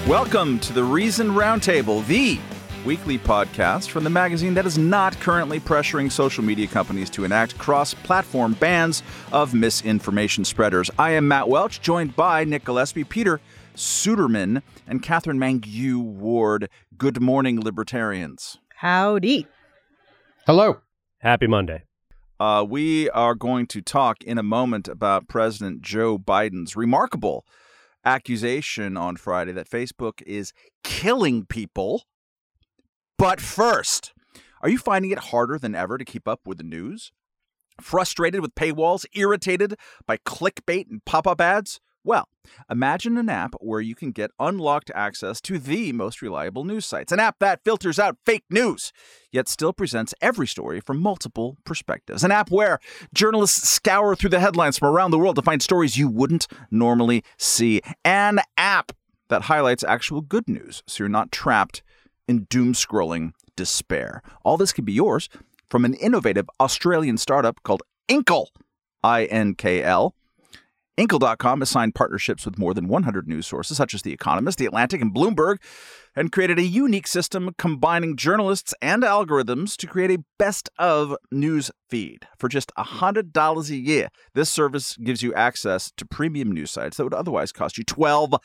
Welcome to the Reason Roundtable, the weekly podcast from the magazine that is not currently pressuring social media companies to enact cross-platform bans of misinformation spreaders. I am Matt Welch, joined by Nick Gillespie, Peter Suderman, and Catherine Mangue Ward. Good morning, libertarians. Howdy. Hello. Happy Monday. We are going to talk in a moment about President Joe Biden's remarkable accusation on Friday that Facebook is killing people. But first, are you finding it harder than ever to keep up with the news? Frustrated with paywalls? Irritated by clickbait and pop-up ads? Well, imagine an app where you can get unlocked access to the most reliable news sites. An app that filters out fake news, yet still presents every story from multiple perspectives. An app where journalists scour through the headlines from around the world to find stories you wouldn't normally see. An app that highlights actual good news, so you're not trapped in doom-scrolling despair. All this could be yours from an innovative Australian startup called Inkl, I-N-K-L. Inkl.com has signed partnerships with more than 100 news sources, such as The Economist, The Atlantic, and Bloomberg, and created a unique system combining journalists and algorithms to create a best-of news feed. For just $100 a year, this service gives you access to premium news sites that would otherwise cost you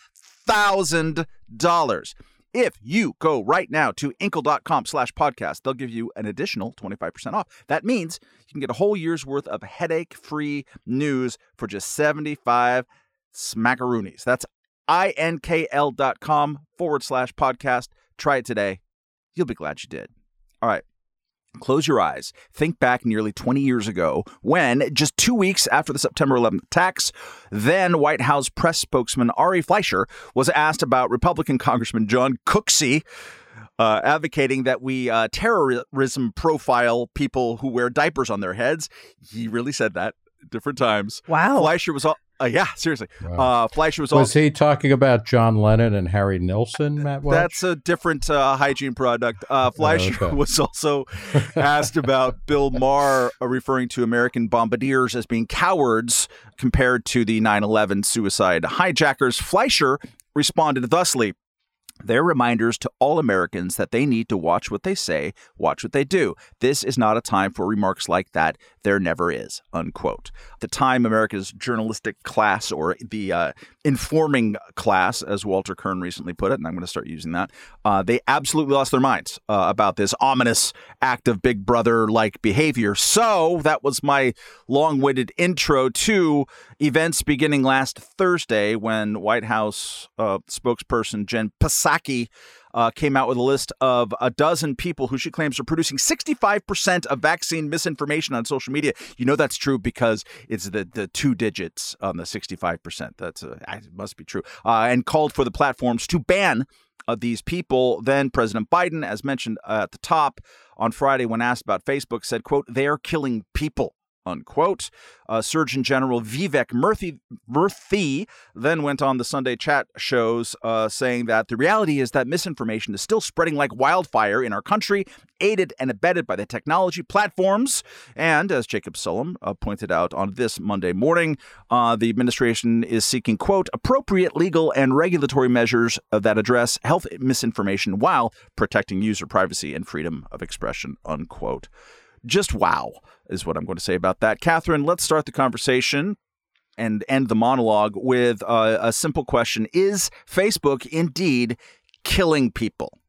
$12,000. If you go right now to Inkl.com/podcast, they'll give you an additional 25% off. That means you can get a whole year's worth of headache-free news for just 75 smackaroonies. That's INKL.com/podcast. Try it today. You'll be glad you did. All right. Close your eyes. Think back nearly 20 years ago when, just 2 weeks after the September 11th attacks, then White House press spokesman Ari Fleischer was asked about Republican Congressman John Cooksey advocating that we terrorism profile people who wear diapers on their heads. He really said that different times. Wow. Fleischer was yeah, seriously. Wow. Fleischer was he talking about John Lennon and Harry Nilsson, Matt Welch? That's a different hygiene product. Fleischer was also asked about Bill Maher referring to American bombardiers as being cowards compared to the 9/11 suicide hijackers. Fleischer responded thusly: "They're reminders to all Americans that they need to watch what they say, watch what they do. This is not a time for remarks like that. There never is," unquote. At the time, America's journalistic class, or the informing class, as Walter Kern recently put it, and I'm going to start using that, they absolutely lost their minds about this ominous act of Big Brother-like behavior. So that was my long-winded intro to events beginning last Thursday when White House spokesperson Jen Psaki came out with a list of a dozen people who she claims are producing 65% of vaccine misinformation on social media. You know that's true because it's the two digits on the 65%. It must be true. And called for the platforms to ban these people. Then President Biden, as mentioned at the top on Friday when asked about Facebook, said, quote, "They are killing people," unquote. Surgeon General Vivek Murthy then went on the Sunday chat shows saying that the reality is that misinformation is still spreading like wildfire in our country, aided and abetted by the technology platforms. And as Jacob Sullum pointed out on this Monday morning, the administration is seeking, quote, "appropriate legal and regulatory measures that address health misinformation while protecting user privacy and freedom of expression," unquote. Just wow is what I'm going to say about that. Catherine, let's start the conversation and end the monologue with a simple question. Is Facebook indeed killing people?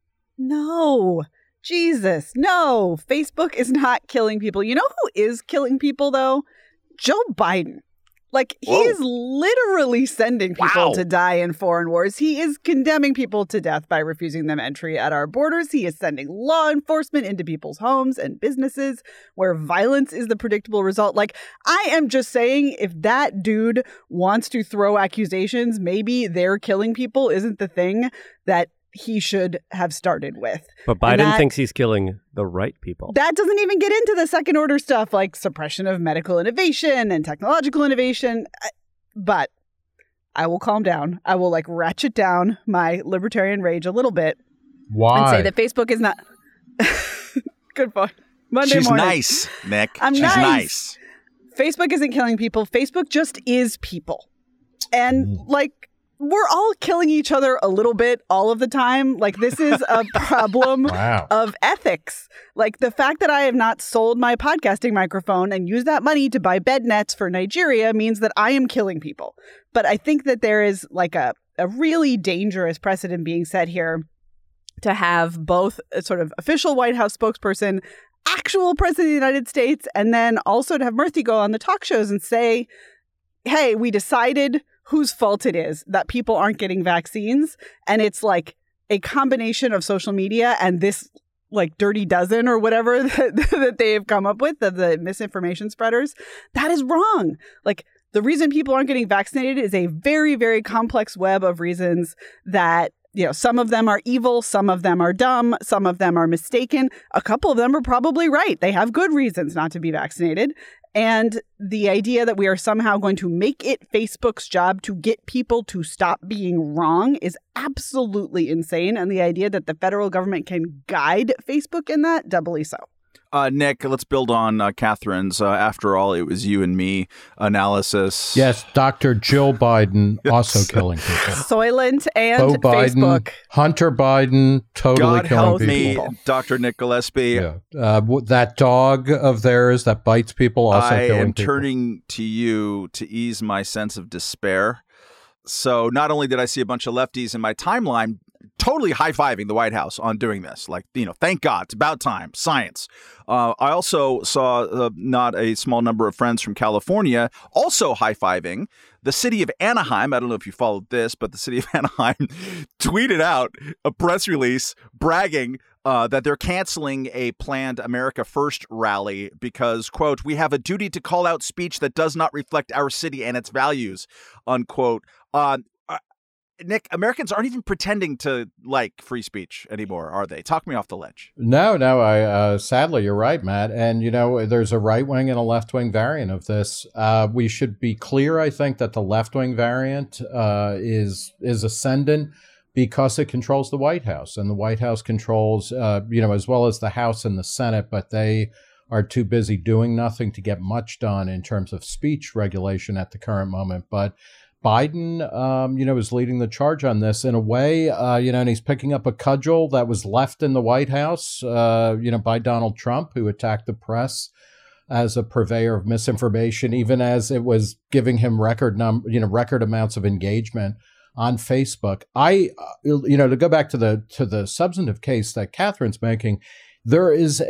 No. Jesus, no. Facebook is not killing people. You know who is killing people, though? Joe Biden. Like, he is literally sending people to die in foreign wars. He is condemning people to death by refusing them entry at our borders. He is sending law enforcement into people's homes and businesses where violence is the predictable result. Like, I am just saying, if that dude wants to throw accusations, maybe they're killing people isn't the thing that he should have started with. But Biden thinks he's killing the right people. That doesn't even get into the second order stuff like suppression of medical innovation and technological innovation. But I will calm down. I will ratchet down my libertarian rage a little bit. Why? And say that Facebook is not... Good point. Monday She's morning. nice, Nick. She's nice. Facebook isn't killing people. Facebook just is people. And we're all killing each other a little bit all of the time. Like, this is a problem of ethics. Like, the fact that I have not sold my podcasting microphone and used that money to buy bed nets for Nigeria means that I am killing people. But I think that there is like a really dangerous precedent being set here to have both a sort of official White House spokesperson, actual president of the United States, and then also to have Murthy go on the talk shows and say, hey, we decided whose fault it is that people aren't getting vaccines. And it's like a combination of social media and this like dirty dozen or whatever that they have come up with of the misinformation spreaders. That is wrong. Like, the reason people aren't getting vaccinated is a very, very complex web of reasons that, you know, some of them are evil, some of them are dumb, some of them are mistaken. A couple of them are probably right. They have good reasons not to be vaccinated. And the idea that we are somehow going to make it Facebook's job to get people to stop being wrong is absolutely insane. And the idea that the federal government can guide Facebook in that, doubly so. Nick, let's build on Catherine's. After all, it was you and me analysis. Yes, Dr. Jill Biden also killing people. Soylent and Beau Biden, Facebook. Hunter Biden, totally God killing help people. me, Dr. Nick Gillespie. Yeah. That dog of theirs that bites people also killing people. I am turning to you to ease my sense of despair. So not only did I see a bunch of lefties in my timeline totally high-fiving the White House on doing this, like, you know, thank God, it's about time, science. I also saw not a small number of friends from California also high-fiving the city of Anaheim. I don't know if you followed this, but the city of Anaheim tweeted out a press release bragging that they're canceling a planned America First rally because, quote, we have a duty to call out speech that does not reflect our city and its values, unquote. Nick, Americans aren't even pretending to like free speech anymore, are they? Talk me off the ledge. No. Sadly, you're right, Matt. And, you know, there's a right wing and a left wing variant of this. We should be clear, I think, that the left wing variant is ascendant because it controls the White House, and the White House controls, as well as the House and the Senate, but they are too busy doing nothing to get much done in terms of speech regulation at the current moment. But Biden, is leading the charge on this in a way, and he's picking up a cudgel that was left in the White House, by Donald Trump, who attacked the press as a purveyor of misinformation, even as it was giving him record amounts of engagement on Facebook. To go back to the substantive case that Catherine's making, there is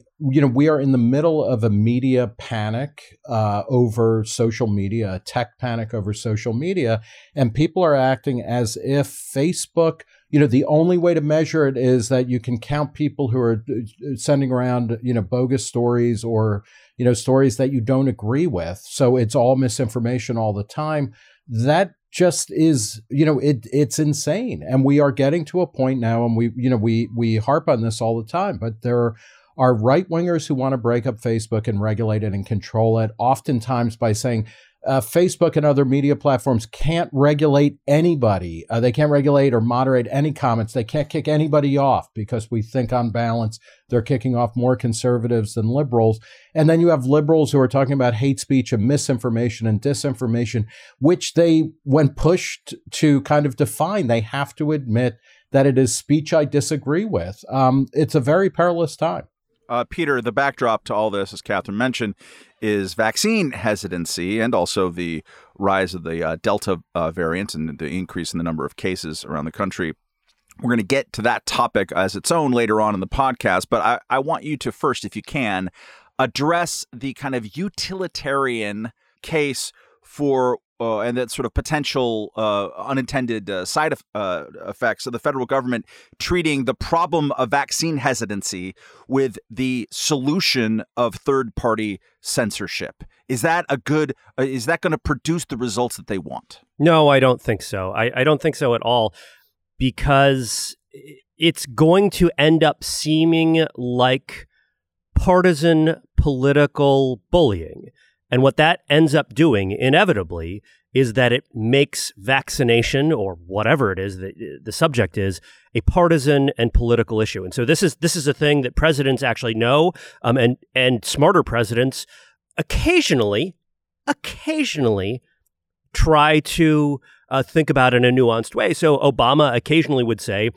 we are in the middle of a media panic over social media, a tech panic over social media, and people are acting as if Facebook, the only way to measure it is that you can count people who are sending around, bogus stories or, stories that you don't agree with. So it's all misinformation all the time. That just is, it's insane. And we are getting to a point now, and we harp on this all the time, but there are right-wingers who want to break up Facebook and regulate it and control it, oftentimes by saying Facebook and other media platforms can't regulate anybody. They can't regulate or moderate any comments. They can't kick anybody off because we think on balance they're kicking off more conservatives than liberals. And then you have liberals who are talking about hate speech and misinformation and disinformation, which they, when pushed to kind of define, they have to admit that it is speech I disagree with. It's a very perilous time. Peter, the backdrop to all this, as Catherine mentioned, is vaccine hesitancy and also the rise of the Delta variant and the increase in the number of cases around the country. We're going to get to that topic as its own later on in the podcast, but I want you to first, if you can, address the kind of utilitarian case for and that sort of potential unintended side effects of the federal government treating the problem of vaccine hesitancy with the solution of third-party censorship. Is that is that going to produce the results that they want? No, I don't think so. I don't think so at all, because it's going to end up seeming like partisan political bullying. And what that ends up doing, inevitably, is that it makes vaccination, or whatever it is that the subject is, a partisan and political issue. And so this is a thing that presidents actually know, and smarter presidents occasionally try to think about it in a nuanced way. So Obama occasionally would say,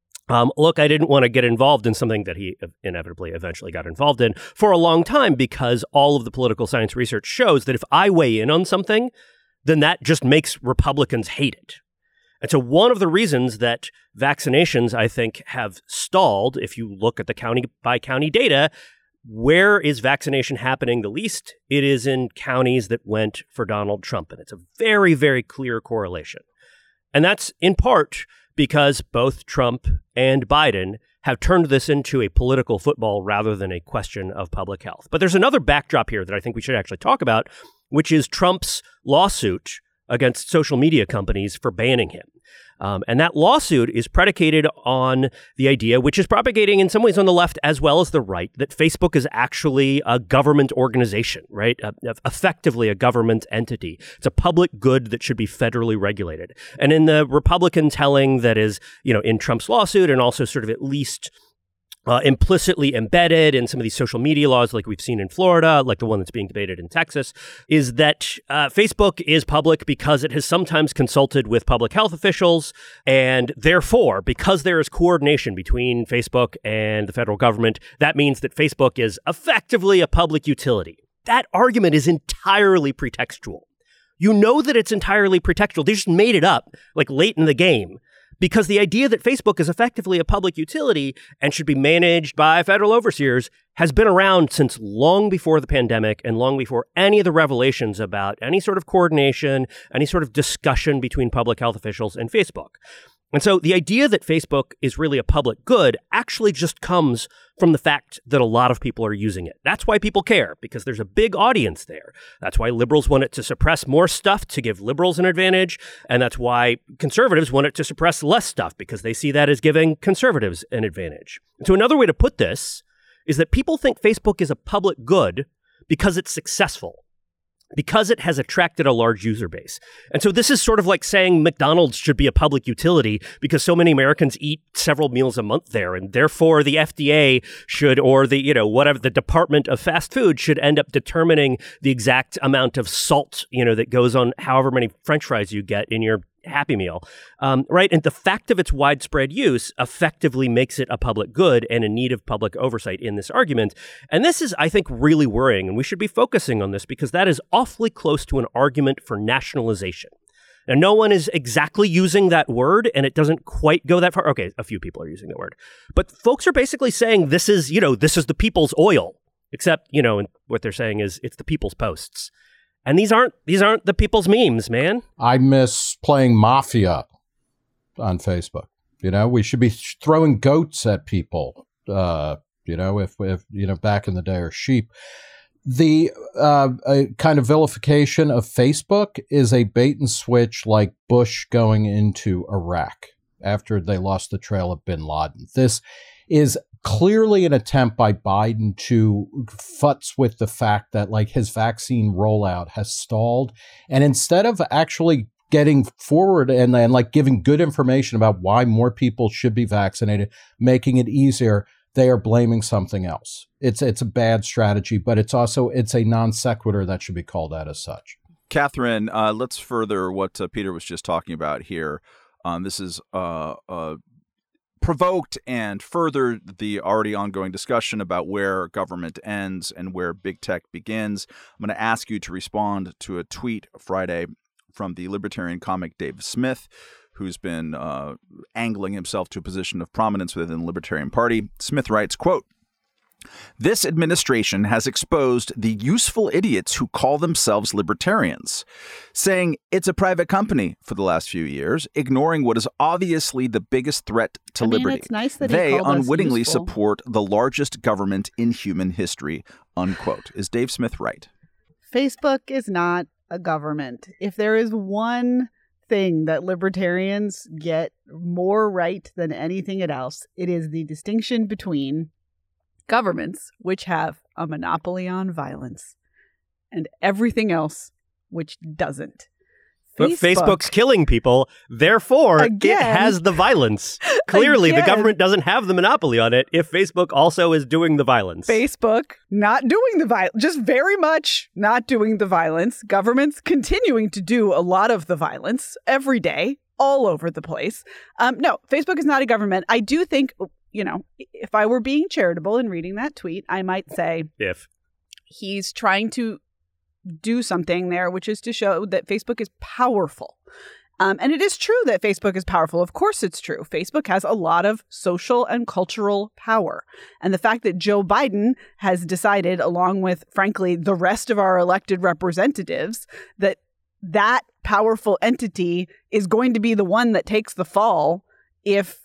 look, I didn't want to get involved in something that he inevitably eventually got involved in for a long time, because all of the political science research shows that if I weigh in on something, then that just makes Republicans hate it. And so one of the reasons that vaccinations, I think, have stalled, if you look at the county by county data, where is vaccination happening the least? It is in counties that went for Donald Trump. And it's a very, very clear correlation. And that's in part because both Trump and Biden have turned this into a political football rather than a question of public health. But there's another backdrop here that I think we should actually talk about, which is Trump's lawsuit against social media companies for banning him. And that lawsuit is predicated on the idea, which is propagating in some ways on the left as well as the right, that Facebook is actually a government organization, right? Effectively a government entity. It's a public good that should be federally regulated. And in the Republican telling that is, in Trump's lawsuit, and also sort of at least implicitly embedded in some of these social media laws like we've seen in Florida, like the one that's being debated in Texas, is that Facebook is public because it has sometimes consulted with public health officials. And therefore, because there is coordination between Facebook and the federal government, that means that Facebook is effectively a public utility. That argument is entirely pretextual. You know that it's entirely pretextual. They just made it up like late in the game. Because the idea that Facebook is effectively a public utility and should be managed by federal overseers has been around since long before the pandemic and long before any of the revelations about any sort of coordination, any sort of discussion between public health officials and Facebook. And so the idea that Facebook is really a public good actually just comes from the fact that a lot of people are using it. That's why people care, because there's a big audience there. That's why liberals want it to suppress more stuff to give liberals an advantage. And that's why conservatives want it to suppress less stuff, because they see that as giving conservatives an advantage. And so another way to put this is that people think Facebook is a public good because it's successful, because it has attracted a large user base. And so this is sort of like saying McDonald's should be a public utility because so many Americans eat several meals a month there, and therefore the FDA should, or the, whatever, the Department of Fast Food should end up determining the exact amount of salt, that goes on however many French fries you get in your Happy Meal, right? And the fact of its widespread use effectively makes it a public good and in need of public oversight in this argument. And this is, I think, really worrying, and we should be focusing on this because that is awfully close to an argument for nationalization. Now, no one is exactly using that word, and it doesn't quite go that far. Okay, a few people are using that word. But folks are basically saying this is, this is the people's oil, except, and what they're saying is it's the people's posts. And these aren't the people's memes, man. I miss playing Mafia on Facebook. We should be throwing goats at people, if back in the day, or sheep. The kind of vilification of Facebook is a bait and switch like Bush going into Iraq after they lost the trail of bin Laden. This is clearly an attempt by Biden to futz with the fact that his vaccine rollout has stalled. And instead of actually getting forward and giving good information about why more people should be vaccinated, making it easier, they are blaming something else. It's a bad strategy, but it's a non sequitur that should be called out as such. Catherine, let's further what Peter was just talking about here. This is provoked and furthered the already ongoing discussion about where government ends and where big tech begins. I'm going to ask you to respond to a tweet Friday from the libertarian comic Dave Smith, who's been angling himself to a position of prominence within the Libertarian Party. Smith writes, quote, "This administration has exposed the useful idiots who call themselves libertarians, saying it's a private company for the last few years, ignoring what is obviously the biggest threat to liberty. It's nice that they unwittingly support the largest government in human history," unquote. Is Dave Smith right? Facebook is not a government. If there is one thing that libertarians get more right than anything else, it is the distinction between governments, which have a monopoly on violence, and everything else which doesn't. But Facebook's killing people. Therefore, it has the violence. Clearly, the government doesn't have the monopoly on it if Facebook also is doing the violence. Facebook not doing the violence, just very much not doing the violence. Governments continuing to do a lot of the violence every day, all over the place. No, Facebook is not a government. I do think, if I were being charitable and reading that tweet, I might say he's trying to do something there, which is to show that Facebook is powerful. And it is true that Facebook is powerful. Of course it's true. Facebook has a lot of social and cultural power. And the fact that Joe Biden has decided, along with, frankly, the rest of our elected representatives, that powerful entity is going to be the one that takes the fall if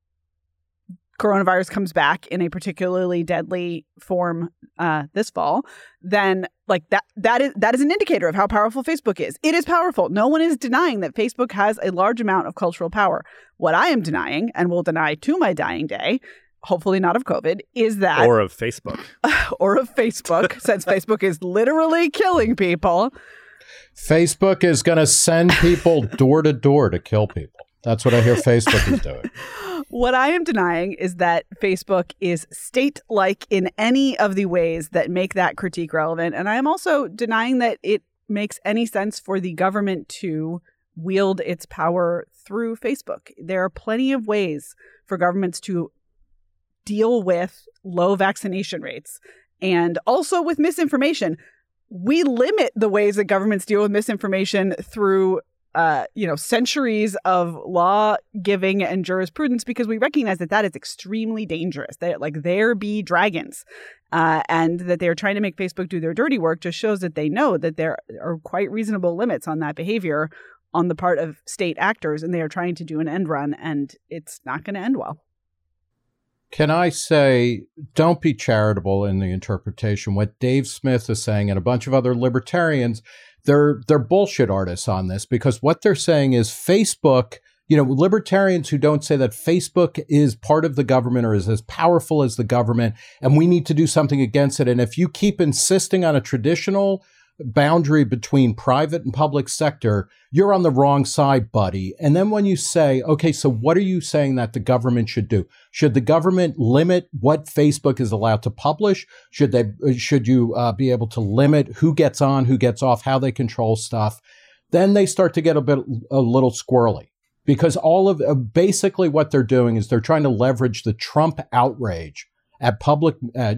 coronavirus comes back in a particularly deadly form this fall, then that is an indicator of how powerful Facebook is. It is powerful. No one is denying that Facebook has a large amount of cultural power. What I am denying, and will deny to my dying day, hopefully not of COVID, is that... Or of Facebook. Or of Facebook, since Facebook is literally killing people. Facebook is going to send people door to door to kill people. That's what I hear Facebook is doing. What I am denying is that Facebook is state-like in any of the ways that make that critique relevant. And I am also denying that it makes any sense for the government to wield its power through Facebook. There are plenty of ways for governments to deal with low vaccination rates and also with misinformation. We limit the ways that governments deal with misinformation through centuries of law giving and jurisprudence, because we recognize that is extremely dangerous. There be dragons, and that they are trying to make Facebook do their dirty work just shows that they know that there are quite reasonable limits on that behavior on the part of state actors, and they are trying to do an end run, and it's not going to end well. Can I say, don't be charitable in the interpretation. What Dave Smith is saying and a bunch of other libertarians, they're bullshit artists on this, because what they're saying is Facebook, libertarians who don't say that Facebook is part of the government or is as powerful as the government and we need to do something against it. And if you keep insisting on a traditional boundary between private and public sector, you're on the wrong side, buddy. And then when you say, okay, so what are you saying that the government should do? Should the government limit what Facebook is allowed to publish? Should you be able to limit who gets on, who gets off, how they control stuff? Then they start to get a little squirrely, because basically what they're doing is they're trying to leverage the Trump outrage at public,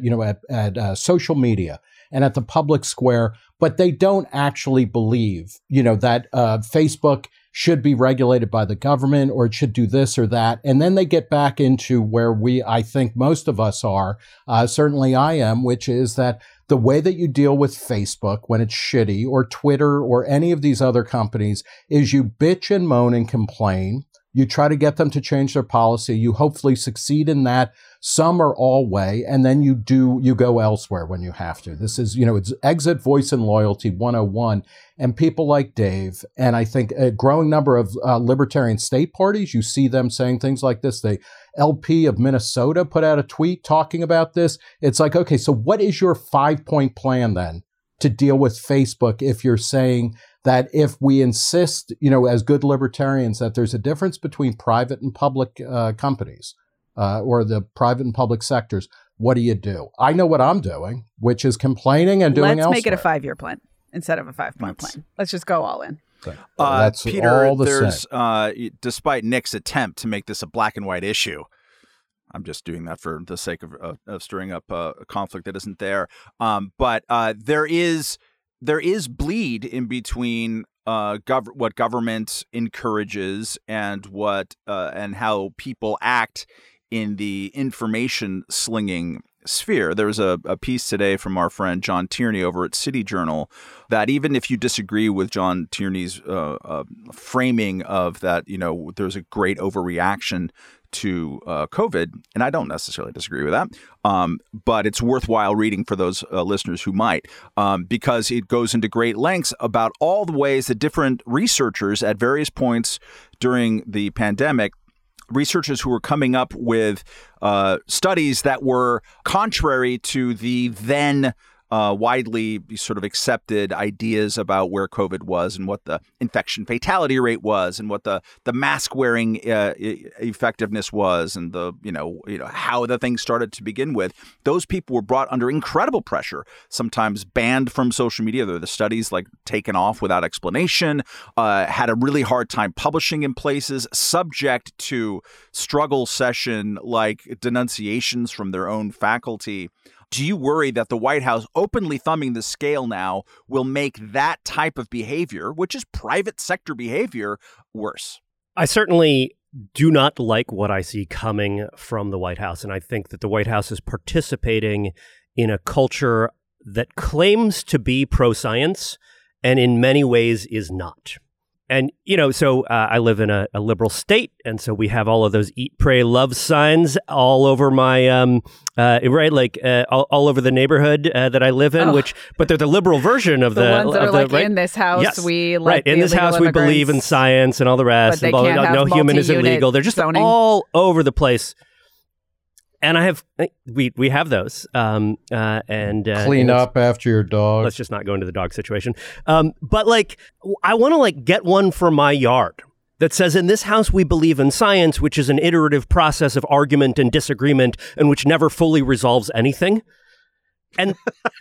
at social media and at the public square, but they don't actually believe, that Facebook should be regulated by the government or it should do this or that. And then they get back into where I think most of us are, certainly I am, which is that the way that you deal with Facebook when it's shitty, or Twitter or any of these other companies, is you bitch and moan and complain. You try to get them to change their policy. You hopefully succeed in that some or all way. And then you go elsewhere when you have to. This is, it's exit, voice, and loyalty 101. And people like Dave, and I think a growing number of libertarian state parties, you see them saying things like this. The LP of Minnesota put out a tweet talking about this. It's like, okay, so what is your 5-point plan then to deal with Facebook if you're saying that if we insist, as good libertarians, that there's a difference between private and public companies or the private and public sectors, what do you do? I know what I'm doing, which is complaining and doing elsewhere. Let's make it a 5-year plan instead of a 5-point plan. Let's just go all in. That's Peter, all the there's despite Nick's attempt to make this a black and white issue, I'm just doing that for the sake of stirring up a conflict that isn't there. But there is bleed in between what government encourages and what and how people act in the information slinging sphere. There was a piece today from our friend John Tierney over at City Journal that even if you disagree with John Tierney's framing of that, there's a great overreaction to COVID, and I don't necessarily disagree with that, but it's worthwhile reading for those listeners who might, because it goes into great lengths about all the ways that different researchers at various points during the pandemic, researchers who were coming up with studies that were contrary to the then widely sort of accepted ideas about where COVID was and what the infection fatality rate was and what the mask wearing effectiveness was and the how the thing started to begin with. Those people were brought under incredible pressure, sometimes banned from social media. The studies taken off without explanation, had a really hard time publishing in places, subject to struggle session like denunciations from their own faculty. Do you worry that the White House openly thumbing the scale now will make that type of behavior, which is private sector behavior, worse? I certainly do not like what I see coming from the White House. And I think that the White House is participating in a culture that claims to be pro-science and in many ways is not. And, so I live in a liberal state, and so we have all of those eat, pray, love signs all over my, all over the neighborhood that I live in, but they're the liberal version of the ones that are right? In this house, yes. we like in this house we believe in science and all the rest. But they can't have no human is illegal. They're just zoning. All over the place. And we have those, and clean up after your dog. Let's just not go into the dog situation. But I want to get one for my yard that says, in this house we believe in science, which is an iterative process of argument and disagreement, and which never fully resolves anything. And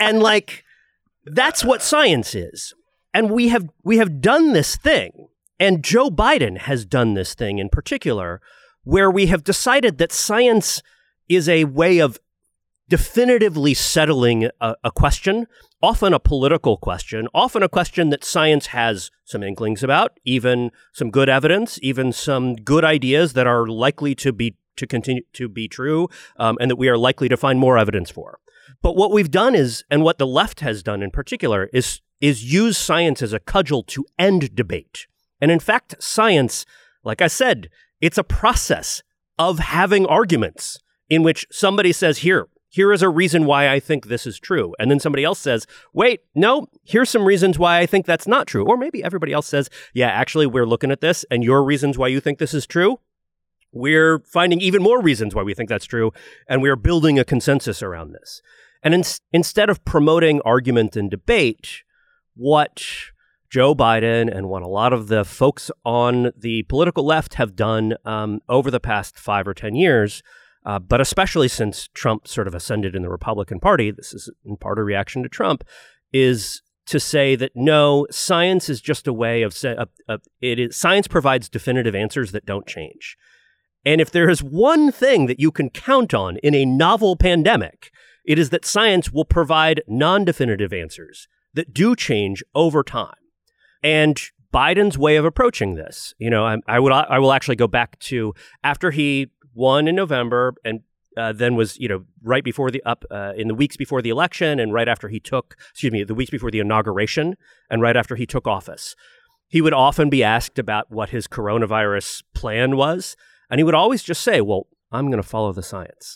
that's what science is. And we have done this thing, and Joe Biden has done this thing in particular, where we have decided that science is a way of definitively settling a question, often a political question, often a question that science has some inklings about, even some good evidence, even some good ideas that are likely to continue to be true, and that we are likely to find more evidence for. But what we've done is, and what the left has done in particular, is use science as a cudgel to end debate. And in fact, science, like I said, it's a process of having arguments in which somebody says, here is a reason why I think this is true. And then somebody else says, wait, no, here's some reasons why I think that's not true. Or maybe everybody else says, yeah, actually, we're looking at this and your reasons why you think this is true, we're finding even more reasons why we think that's true. And we're building a consensus around this. And instead of promoting argument and debate, what Joe Biden and what a lot of the folks on the political left have done over the past 5 or 10 years, but especially since Trump sort of ascended in the Republican Party, this is in part a reaction to Trump, is to say that no, science is just a way of science provides definitive answers that don't change. And if there is one thing that you can count on in a novel pandemic, it is that science will provide non-definitive answers that do change over time. And Biden's way of approaching this, I will actually go back to after he won in November and then was, right before in the weeks before the election and right after the weeks before the inauguration and right after he took office. He would often be asked about what his coronavirus plan was. And he would always just say, well, I'm going to follow the science.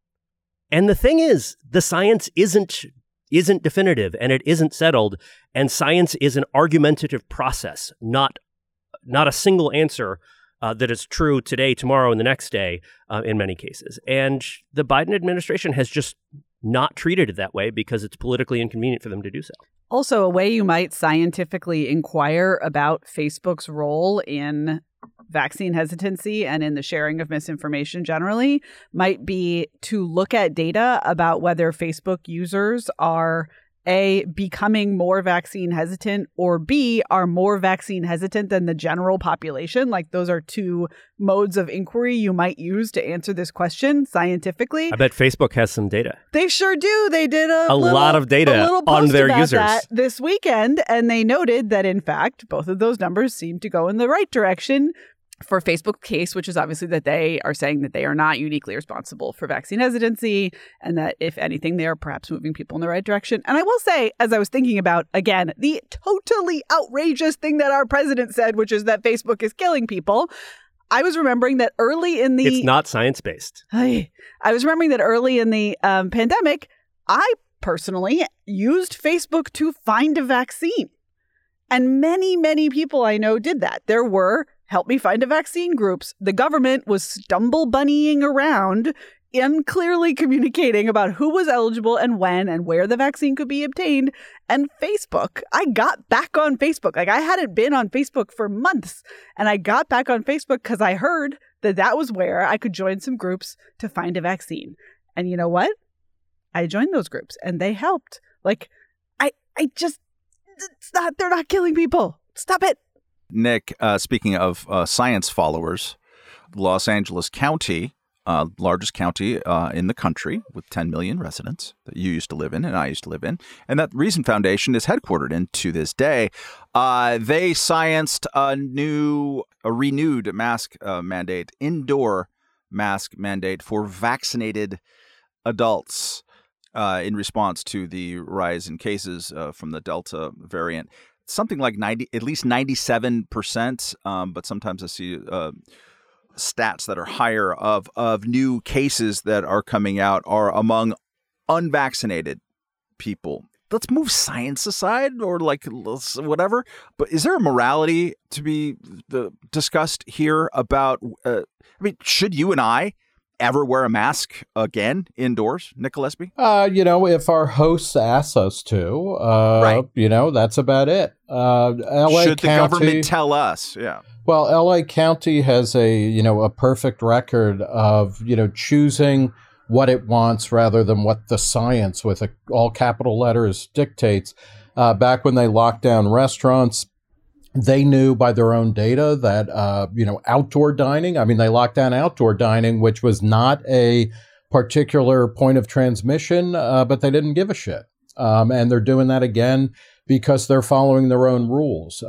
And the thing is, the science isn't definitive and it isn't settled. And science is an argumentative process, not a single answer that is true today, tomorrow, and the next day in many cases. And the Biden administration has just not treated it that way because it's politically inconvenient for them to do so. Also, a way you might scientifically inquire about Facebook's role in vaccine hesitancy and in the sharing of misinformation generally might be to look at data about whether Facebook users are A, becoming more vaccine hesitant, or B, are more vaccine hesitant than the general population. Like, those are two modes of inquiry you might use to answer this question scientifically. I bet Facebook has some data. They sure do. They did a lot of data on their users that this weekend, and they noted that, in fact, both of those numbers seem to go in the right direction. For Facebook's case, which is obviously that they are saying that they are not uniquely responsible for vaccine hesitancy and that, if anything, they are perhaps moving people in the right direction. And I will say, as I was thinking about, again, the totally outrageous thing that our president said, which is that Facebook is killing people, I was remembering that early in the... It's not science-based. I was remembering that early in the pandemic, I personally used Facebook to find a vaccine. And many, many people I know did that. There were help me find a vaccine groups. The government was stumble bunnying around unclearly communicating about who was eligible and when and where the vaccine could be obtained. And Facebook, I got back on Facebook. Like, I hadn't been on Facebook for months. And I got back on Facebook because I heard that that was where I could join some groups to find a vaccine. And you know what? I joined those groups and they helped. Like, they're not killing people. Stop it. Nick, speaking of science followers, Los Angeles County, largest county in the country with 10 million residents that you used to live in and I used to live in. And that Reason Foundation is headquartered in to this day. They scienced a renewed mask mandate, indoor mask mandate for vaccinated adults in response to the rise in cases from the Delta variant. Something like at least 97%, but sometimes I see stats that are higher of new cases that are coming out are among unvaccinated people. Let's move science aside or like whatever. But is there a morality to be discussed here about, should you and I ever wear a mask again indoors, Nick Gillespie? If our hosts ask us to, right. That's about it. LA should County, the government tell us? Yeah. Well, LA County has a perfect record of, choosing what it wants rather than what the science with all capital letters dictates. Back when they locked down restaurants, they knew by their own data that, outdoor dining, they locked down outdoor dining, which was not a particular point of transmission, but they didn't give a shit. And they're doing that again because they're following their own rules.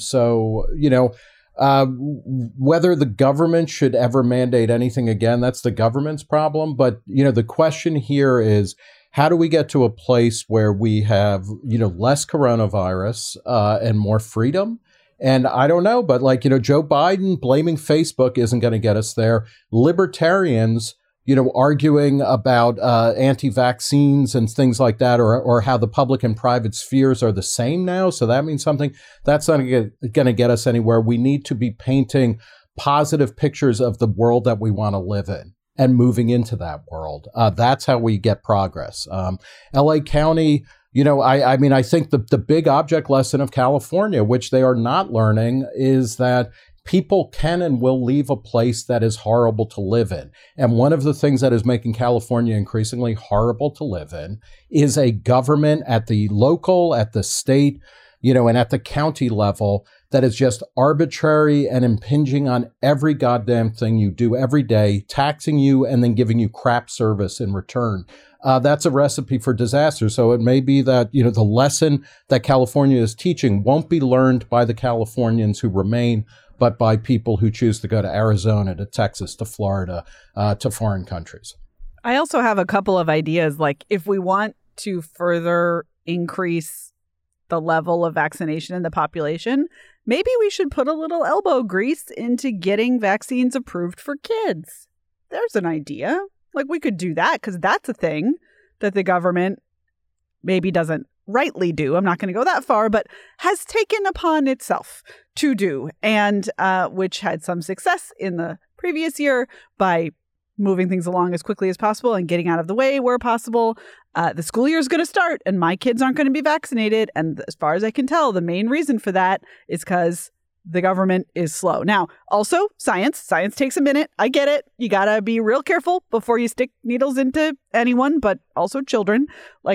Whether the government should ever mandate anything again, that's the government's problem. But, the question here is, how do we get to a place where we have, less coronavirus and more freedom? And I don't know, but Joe Biden blaming Facebook isn't going to get us there. Libertarians, arguing about anti-vaccines and things like that, or how the public and private spheres are the same now. So that means something. That's not going to get us anywhere. We need to be painting positive pictures of the world that we want to live in and moving into that world. That's how we get progress. LA County, I think the big object lesson of California, which they are not learning, is that people can and will leave a place that is horrible to live in. And one of the things that is making California increasingly horrible to live in is a government at the local, at the state, and at the county level that is just arbitrary and impinging on every goddamn thing you do every day, taxing you and then giving you crap service in return. That's a recipe for disaster. So it may be that, the lesson that California is teaching won't be learned by the Californians who remain, but by people who choose to go to Arizona, to Texas, to Florida, to foreign countries. I also have a couple of ideas. Like, if we want to further increase the level of vaccination in the population, maybe we should put a little elbow grease into getting vaccines approved for kids. There's an idea. Like, we could do that because that's a thing that the government maybe doesn't rightly do. I'm not going to go that far, but has taken upon itself to do, and which had some success in the previous year by moving things along as quickly as possible and getting out of the way where possible. The school year is going to start and my kids aren't going to be vaccinated. And as far as I can tell, the main reason for that is because the government is slow. Now, also science takes a minute. I get it. You got to be real careful before you stick needles into anyone, but also children. Like,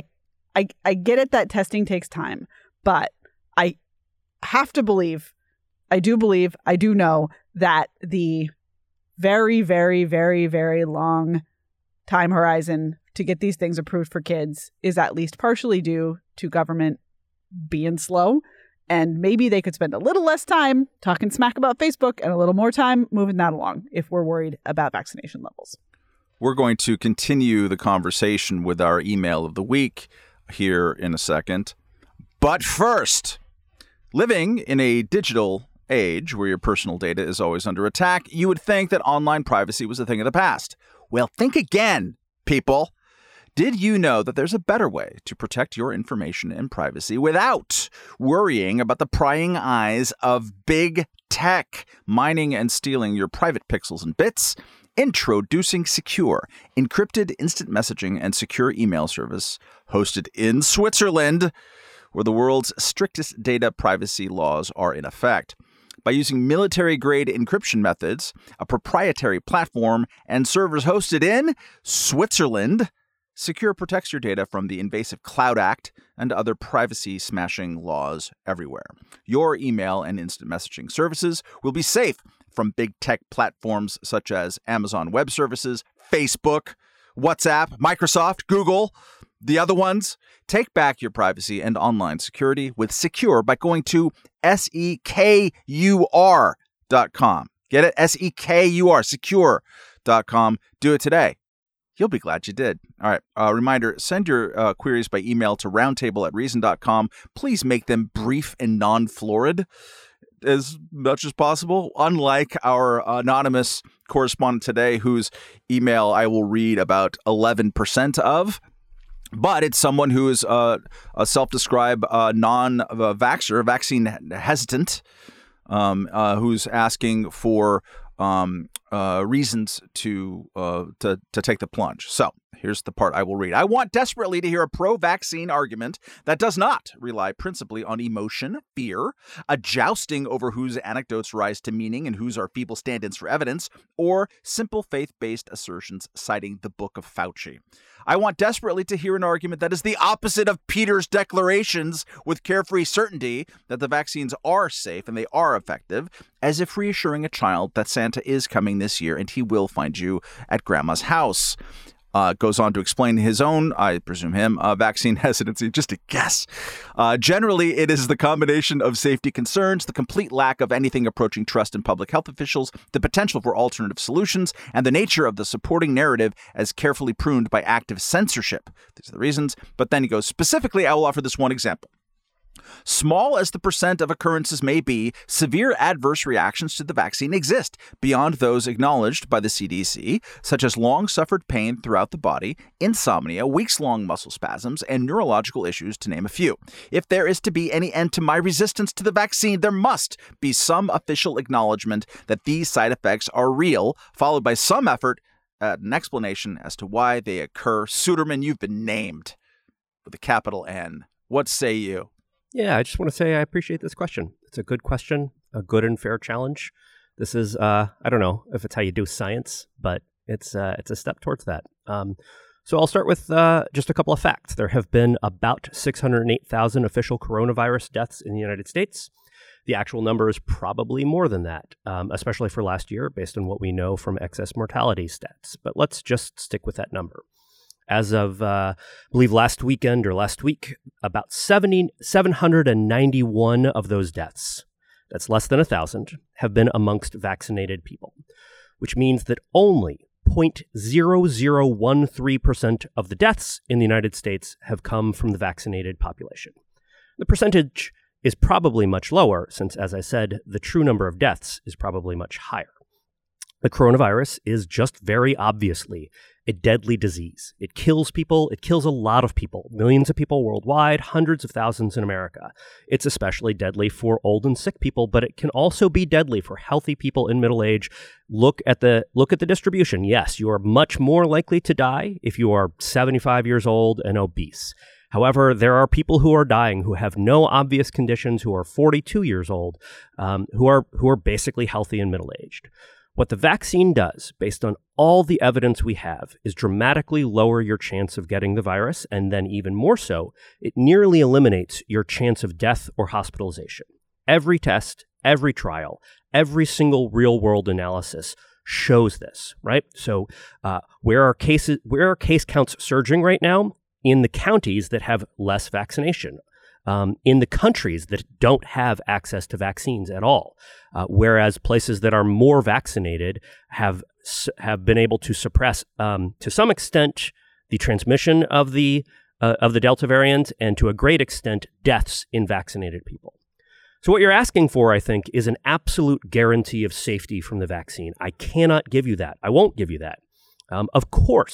I get it that testing takes time, but I have to believe, I do know that the very, very, very, very long time horizon to get these things approved for kids is at least partially due to government being slow. And maybe they could spend a little less time talking smack about Facebook and a little more time moving that along if we're worried about vaccination levels. We're going to continue the conversation with our email of the week here in a second. But first, living in a digital age where your personal data is always under attack, you would think that online privacy was a thing of the past. Well, think again, people. Did you know that there's a better way to protect your information and privacy without worrying about the prying eyes of big tech mining and stealing your private pixels and bits? Introducing Secure, encrypted instant messaging and secure email service hosted in Switzerland, where the world's strictest data privacy laws are in effect. By using military-grade encryption methods, a proprietary platform, and servers hosted in Switzerland, Secure protects your data from the invasive Cloud Act and other privacy-smashing laws everywhere. Your email and instant messaging services will be safe from big tech platforms such as Amazon Web Services, Facebook, WhatsApp, Microsoft, Google, the other ones. Take back your privacy and online security with Secure by going to secur.com. Get it? SEKUR, secure.com. Do it today. You'll be glad you did. All right. Reminder, send your queries by email to roundtable@reason.com. Please make them brief and non-florid as much as possible. Unlike our anonymous correspondent today, whose email I will read about 11% of. But it's someone who is a self-described non-vaxxer, vaccine hesitant, who's asking for reasons to take the plunge. So here's the part I will read. I want desperately to hear a pro-vaccine argument that does not rely principally on emotion, fear, a jousting over whose anecdotes rise to meaning and whose are feeble stand-ins for evidence, or simple faith-based assertions citing the Book of Fauci. I want desperately to hear an argument that is the opposite of Peter's declarations with carefree certainty that the vaccines are safe and they are effective, as if reassuring a child that Santa is coming this year and he will find you at Grandma's house. Goes on to explain his own, I presume him, vaccine hesitancy, just a guess. Generally, it is the combination of safety concerns, the complete lack of anything approaching trust in public health officials, the potential for alternative solutions, and the nature of the supporting narrative as carefully pruned by active censorship. These are the reasons. But then he goes, specifically, I will offer this one example. Small as the percent of occurrences may be, severe adverse reactions to the vaccine exist beyond those acknowledged by the CDC, such as long-suffered pain throughout the body, insomnia, weeks-long muscle spasms, and neurological issues, to name a few. If there is to be any end to my resistance to the vaccine, there must be some official acknowledgement that these side effects are real, followed by some effort at an explanation as to why they occur. Suderman, you've been named with a capital N. What say you? Yeah, I just want to say I appreciate this question. It's a good question, a good and fair challenge. This is, I don't know if it's how you do science, but it's a step towards that. So I'll start with just a couple of facts. There have been about 608,000 official coronavirus deaths in the United States. The actual number is probably more than that, especially for last year, based on what we know from excess mortality stats. But let's just stick with that number. As of, I believe, last week, about 791 of those deaths, that's less than 1,000, have been amongst vaccinated people, which means that only 0.0013% of the deaths in the United States have come from the vaccinated population. The percentage is probably much lower since, as I said, the true number of deaths is probably much higher. The coronavirus is just very obviously a deadly disease. It kills people. It kills a lot of people, millions of people worldwide, hundreds of thousands in America. It's especially deadly for old and sick people, but it can also be deadly for healthy people in middle age. Look at the distribution. Yes, you are much more likely to die if you are 75 years old and obese. However, there are people who are dying who have no obvious conditions, who are 42 years old, who are basically healthy and middle-aged. What the vaccine does, based on all the evidence we have, is dramatically lower your chance of getting the virus, and then even more so, it nearly eliminates your chance of death or hospitalization. Every test, every trial, every single real-world analysis shows this, right? So where are case counts surging right now? In the counties that have less vaccination. In the countries that don't have access to vaccines at all, whereas places that are more vaccinated have been able to suppress, to some extent, the transmission of the Delta variant, and to a great extent, deaths in vaccinated people. So what you're asking for, I think, is an absolute guarantee of safety from the vaccine. I cannot give you that. I won't give you that. Of course,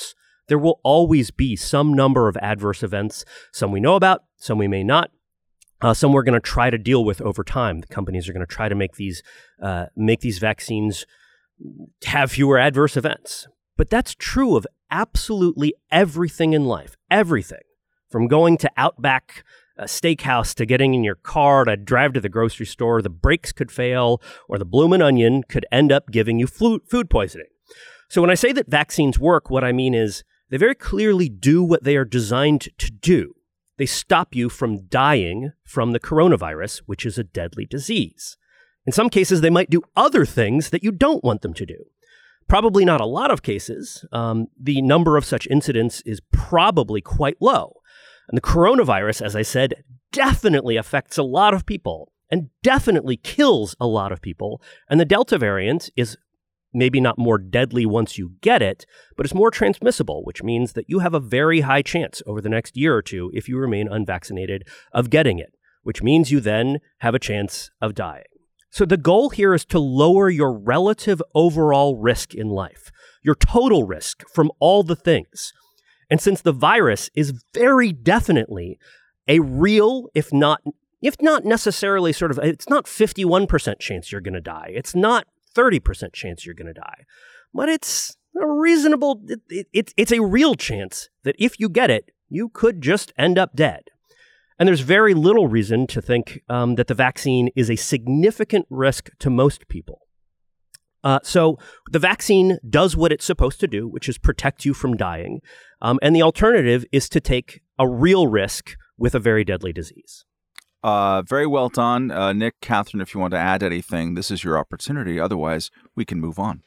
there will always be some number of adverse events, some we know about, some we may not. Some we're going to try to deal with over time. The companies are going to try to make these vaccines have fewer adverse events. But that's true of absolutely everything in life. Everything. From going to Outback Steakhouse to getting in your car to drive to the grocery store, the brakes could fail, or the Bloomin' Onion could end up giving you food poisoning. So when I say that vaccines work, what I mean is they very clearly do what they are designed to do. They stop you from dying from the coronavirus, which is a deadly disease. In some cases, they might do other things that you don't want them to do. Probably not a lot of cases. The number of such incidents is probably quite low. And the coronavirus, as I said, definitely affects a lot of people and definitely kills a lot of people. And the Delta variant is maybe not more deadly once you get it, but it's more transmissible, which means that you have a very high chance over the next year or two, if you remain unvaccinated, of getting it, which means you then have a chance of dying. So the goal here is to lower your relative overall risk in life, your total risk from all the things. And since the virus is very definitely a real, if not necessarily sort of, it's not 51% chance you're going to die. It's not 30% chance you're going to die. But it's a reasonable, it's a real chance that if you get it, you could just end up dead. And there's very little reason to think that the vaccine is a significant risk to most people. So the vaccine does what it's supposed to do, which is protect you from dying. And the alternative is to take a real risk with a very deadly disease. Very well done. Nick, Catherine, if you want to add anything, this is your opportunity. Otherwise, we can move on.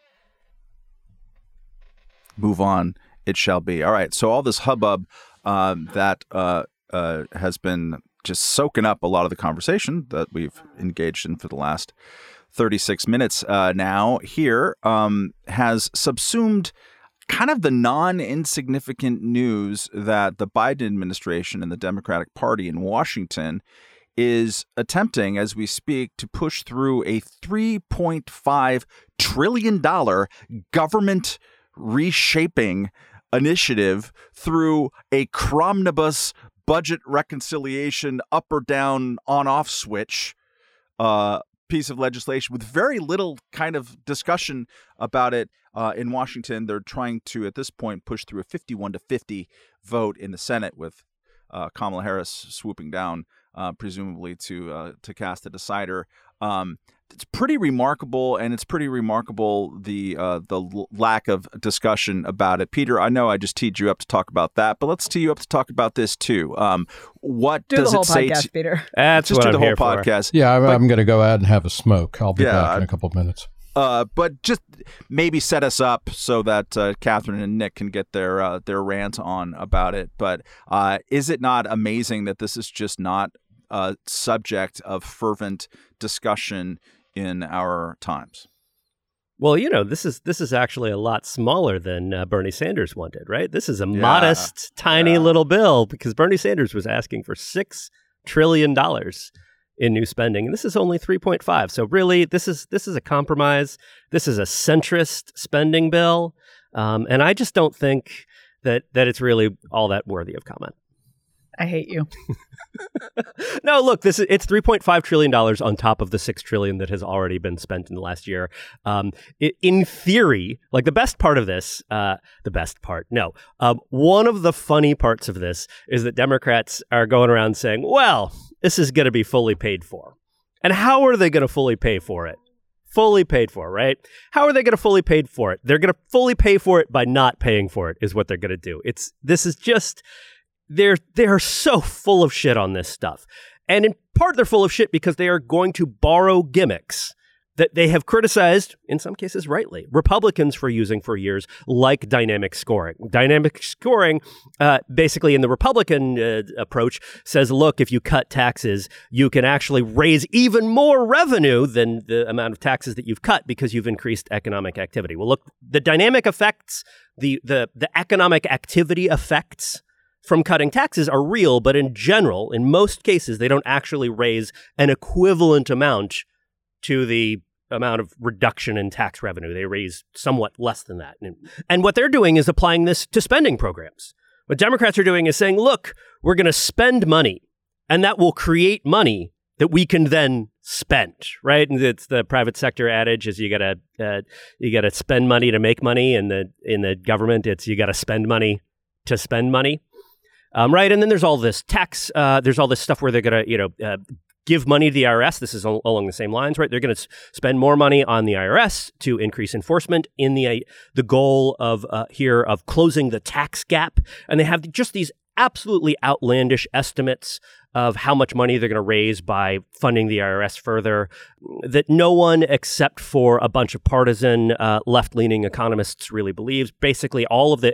Move on, it shall be. All right, so all this hubbub that has been just soaking up a lot of the conversation that we've engaged in for the last 36 minutes now here has subsumed kind of the non-insignificant news that the Biden administration and the Democratic Party in Washington is attempting, as we speak, to push through a $3.5 trillion government reshaping initiative through a cromnibus budget reconciliation up or down on-off switch piece of legislation with very little kind of discussion about it in Washington. They're trying to, at this point, push through a 51-50 vote in the Senate with Kamala Harris swooping down, presumably to cast a decider. It's pretty remarkable, and it's pretty remarkable the lack of discussion about it. Peter, I know I just teed you up to talk about that, but let's tee you up to talk about this too. What do does the whole it say? Podcast, Peter. That's just what do I'm the whole here for. podcast. Yeah, I'm going to go out and have a smoke. I'll be back in a couple of minutes. But just maybe set us up so that Catherine and Nick can get their rant on about it. But is it not amazing that this is just not a subject of fervent discussion in our times? Well, you know, this is actually a lot smaller than Bernie Sanders wanted, right? This is a modest, tiny little bill because Bernie Sanders was asking for $6 trillion in new spending, and this is only 3.5. So really, this is a compromise. This is a centrist spending bill, and I just don't think that it's really all that worthy of comment. I hate you. No, look, it's $3.5 trillion on top of the $6 trillion that has already been spent in the last year. In theory, like the best part of this, one of the funny parts of this is that Democrats are going around saying, well, this is going to be fully paid for. And how are they going to fully pay for it? Fully paid for, right? How are they going to fully pay for it? They're going to fully pay for it by not paying for it is what they're going to do. They're so full of shit on this stuff. And in part, they're full of shit because they are going to borrow gimmicks that they have criticized, in some cases rightly, Republicans for using for years, like dynamic scoring. Dynamic scoring, basically in the Republican approach, says, look, if you cut taxes, you can actually raise even more revenue than the amount of taxes that you've cut because you've increased economic activity. Well, look, the dynamic effects, the economic activity effects from cutting taxes are real, but in general, in most cases, they don't actually raise an equivalent amount to the amount of reduction in tax revenue. They raise somewhat less than that. And what they're doing is applying this to spending programs. What Democrats are doing is saying, look, we're going to spend money, and that will create money that we can then spend, right? And it's the private sector adage is you gotta spend money to make money, and in the government it's you gotta spend money to spend money, right? And then there's all this tax, there's all this stuff where they're gonna give money to the IRS. This is along the same lines, right? They're gonna spend more money on the IRS to increase enforcement in the goal of of closing the tax gap, and they have just these absolutely outlandish estimates of how much money they're going to raise by funding the IRS further that no one except for a bunch of partisan left-leaning economists really believes. Basically, all of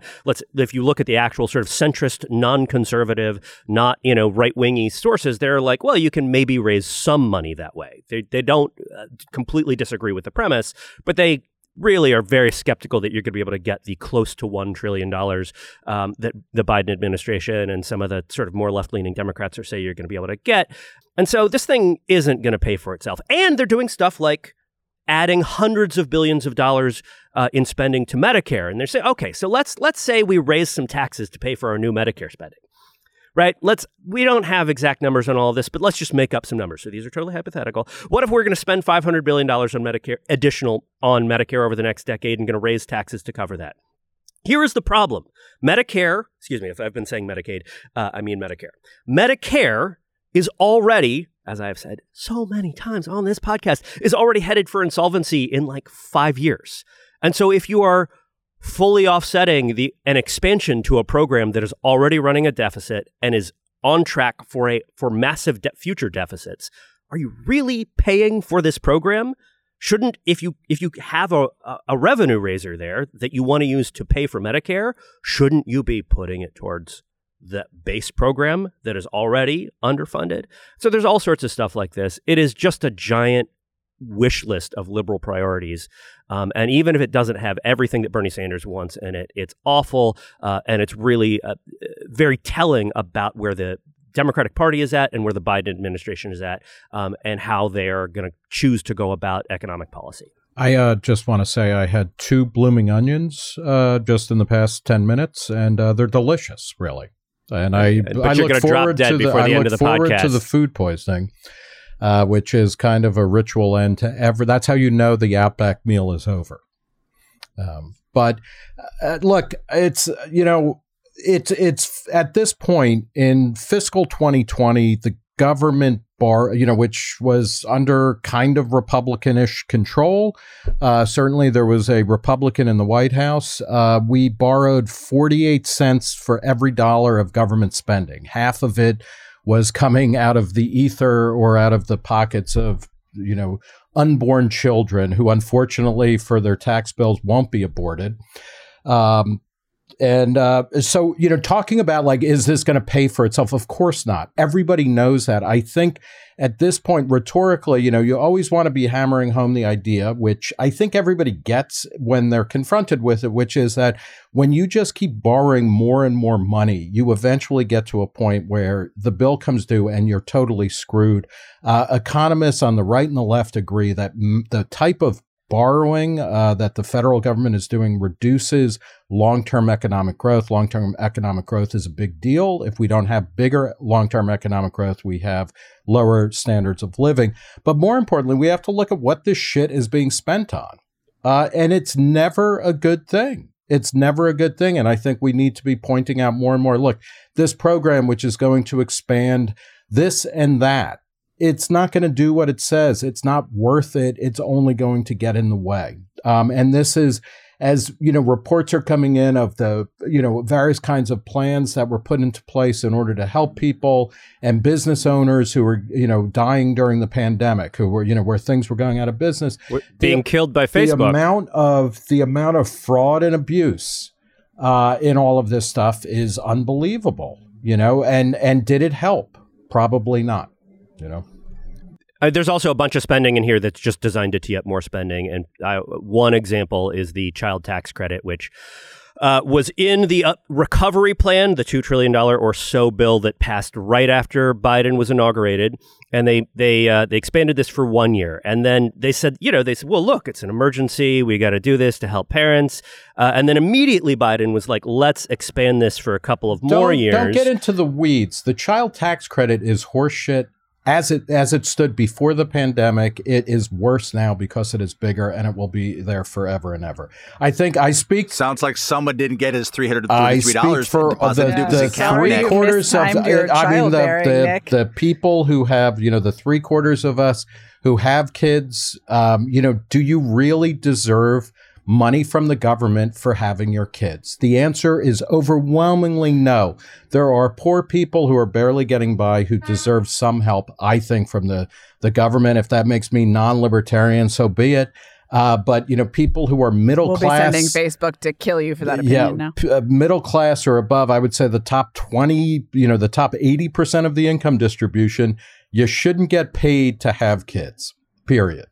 if you look at the actual sort of centrist, non-conservative, not, right-wingy sources, they're like, well, you can maybe raise some money that way. They don't completely disagree with the premise, but they really are very skeptical that you're going to be able to get the close to $1 trillion that the Biden administration and some of the sort of more left-leaning Democrats are saying you're going to be able to get. And so this thing isn't going to pay for itself. And they're doing stuff like adding hundreds of billions of dollars in spending to Medicare. And they're saying, okay, so let's say we raise some taxes to pay for our new Medicare spending. Right? We don't have exact numbers on all of this, but let's just make up some numbers. So these are totally hypothetical. What if we're going to spend $500 billion on Medicare, additional on Medicare over the next decade and going to raise taxes to cover that? Here is the problem. Medicare, excuse me, if I've been saying Medicaid, I mean Medicare. Medicare is already, as I have said so many times on this podcast, is already headed for insolvency in like 5 years. And so if you are fully offsetting an expansion to a program that is already running a deficit and is on track for massive future deficits, are you really paying for this program? Shouldn't, if you have a revenue raiser there that you want to use to pay for Medicare, shouldn't you be putting it towards the base program that is already underfunded? So there's all sorts of stuff like this. It is just a giant wish list of liberal priorities. And even if it doesn't have everything that Bernie Sanders wants in it, it's awful. And it's really very telling about where the Democratic Party is at and where the Biden administration is at, and how they are going to choose to go about economic policy. I just want to say I had 2 blooming onions just in the past 10 minutes, and they're delicious, really. And I look forward to the food poisoning. Which is kind of a ritual end to that's how you know the Outback meal is over. But look, it's at this point in fiscal 2020, the government which was under kind of Republican-ish control. Certainly there was a Republican in the White House. We borrowed 48 cents for every dollar of government spending. Half of it was coming out of the ether or out of the pockets of, unborn children who unfortunately for their tax bills won't be aborted. So, talking about is this going to pay for itself? Of course not. Everybody knows that. I think at this point, rhetorically, you always want to be hammering home the idea, which I think everybody gets when they're confronted with it, which is that when you just keep borrowing more and more money, you eventually get to a point where the bill comes due and you're totally screwed. Economists on the right and the left agree that the type of borrowing that the federal government is doing reduces long-term economic growth. Long-term economic growth is a big deal. If we don't have bigger long-term economic growth, we have lower standards of living. But more importantly, we have to look at what this shit is being spent on. And it's never a good thing. It's never a good thing. And I think we need to be pointing out more and more, look, this program, which is going to expand this and that, it's not going to do what it says. It's not worth it. It's only going to get in the way. And this is, as reports are coming in of the, various kinds of plans that were put into place in order to help people and business owners who were, dying during the pandemic, who were, where things were going out of business, being killed by Facebook. The amount of fraud and abuse in all of this stuff is unbelievable. And did it help? Probably not. There's also a bunch of spending in here that's just designed to tee up more spending. And one example is the child tax credit, which was in the recovery plan, the $2 trillion or so bill that passed right after Biden was inaugurated. And they expanded this for 1 year. And then they said, well, look, it's an emergency. We got to do this to help parents. And then immediately Biden was like, let's expand this for a couple of more years. Don't get into the weeds. The child tax credit is horseshit. As it stood before the pandemic, it is worse now because it is bigger, and it will be there forever and ever. I think I speak. Sounds like someone didn't get his $333 for the 3/4 of. The people who have, the 3/4 of us who have kids. Do you really deserve money from the government for having your kids? The answer is overwhelmingly no. There are poor people who are barely getting by who deserve some help, I think, from the government. If that makes me non-libertarian, so be it. But, people who are middle class. We'll be sending Facebook to kill you for that opinion now. Middle class or above, I would say the top 20, the top 80% of the income distribution, you shouldn't get paid to have kids, period.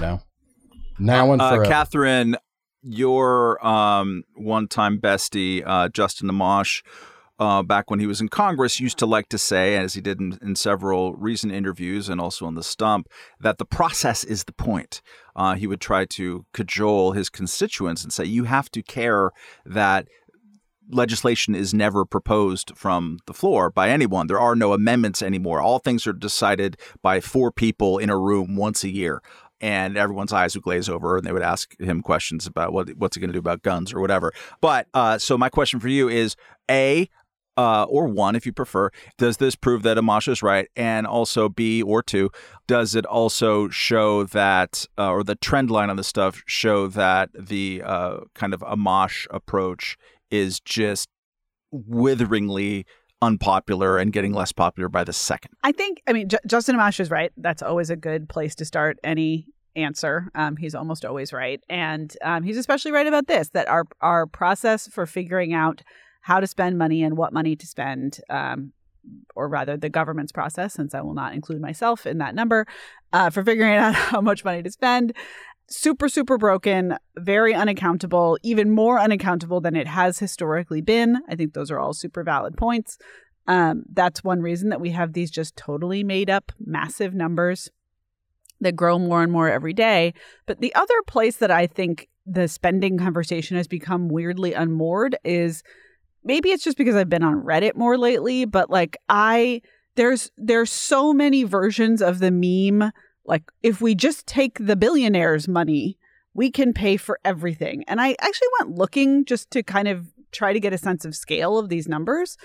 Now and forever. Catherine, your one-time bestie, Justin Amash, back when he was in Congress, used to like to say, as he did in several recent interviews and also on The Stump, that the process is the point. He would try to cajole his constituents and say, you have to care that legislation is never proposed from the floor by anyone. There are no amendments anymore. All things are decided by 4 people in a room once a year. And everyone's eyes would glaze over, and they would ask him questions about what's he going to do about guns or whatever. But so my question for you is, A, or 1, if you prefer, does this prove that Amash is right? And also B, or 2, does it also show that, or the trend line on this stuff show that the kind of Amash approach is just witheringly unpopular and getting less popular by the second? Justin Amash is right. That's always a good place to start any answer. He's almost always right. And he's especially right about this, that our process for figuring out how to spend money and what money to spend, or rather the government's process, since I will not include myself in that number, for figuring out how much money to spend, super, super broken, very unaccountable, even more unaccountable than it has historically been. I think those are all super valid points. That's one reason that we have these just totally made up massive numbers that grow more and more every day. But the other place that I think the spending conversation has become weirdly unmoored is, maybe it's just because I've been on Reddit more lately, but there's so many versions of the meme. Like, if we just take the billionaires' money, we can pay for everything. And I actually went looking just to kind of try to get a sense of scale of these numbers.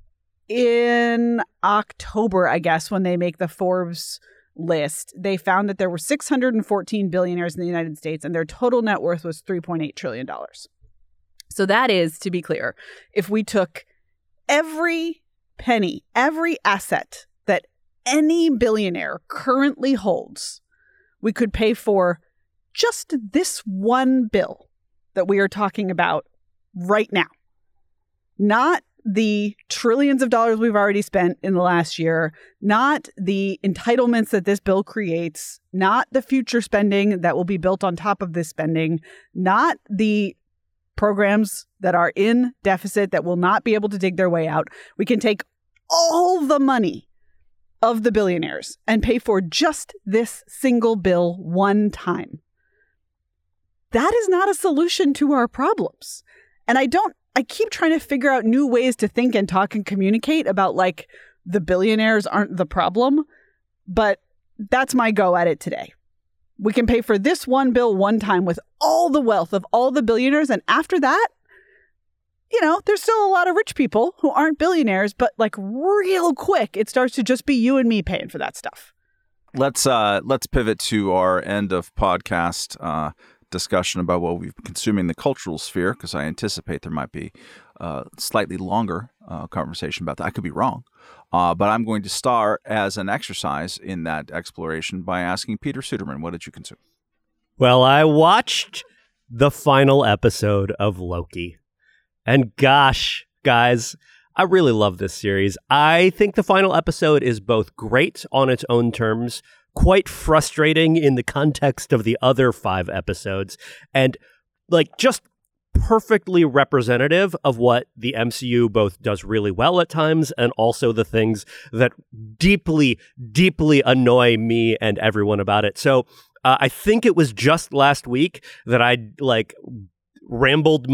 In October, I guess, when they make the Forbes list, they found that there were 614 billionaires in the United States, and their total net worth was $3.8 trillion. So that is, to be clear, if we took every penny, every asset that any billionaire currently holds, we could pay for just this one bill that we are talking about right now. Not the trillions of dollars we've already spent in the last year, not the entitlements that this bill creates, not the future spending that will be built on top of this spending, not the programs that are in deficit that will not be able to dig their way out. We can take all the money of the billionaires and pay for just this single bill one time. That is not a solution to our problems. And I keep trying to figure out new ways to think and talk and communicate about, like, the billionaires aren't the problem, but that's my go at it today. We can pay for this one bill one time with all the wealth of all the billionaires. And after that, there's still a lot of rich people who aren't billionaires, but like real quick, it starts to just be you and me paying for that stuff. Let's pivot to our end of podcast discussion about what we've been consuming in the cultural sphere, because I anticipate there might be slightly longer conversation about that. I could be wrong. But I'm going to start as an exercise in that exploration by asking Peter Suderman, what did you consume? Well, I watched the final episode of Loki. And gosh, guys, I really love this series. I think the final episode is both great on its own terms, quite frustrating in the context of the other 5 episodes, and like just perfectly representative of what the MCU both does really well at times and also the things that deeply, deeply annoy me and everyone about it. So I think it was just last week that I rambled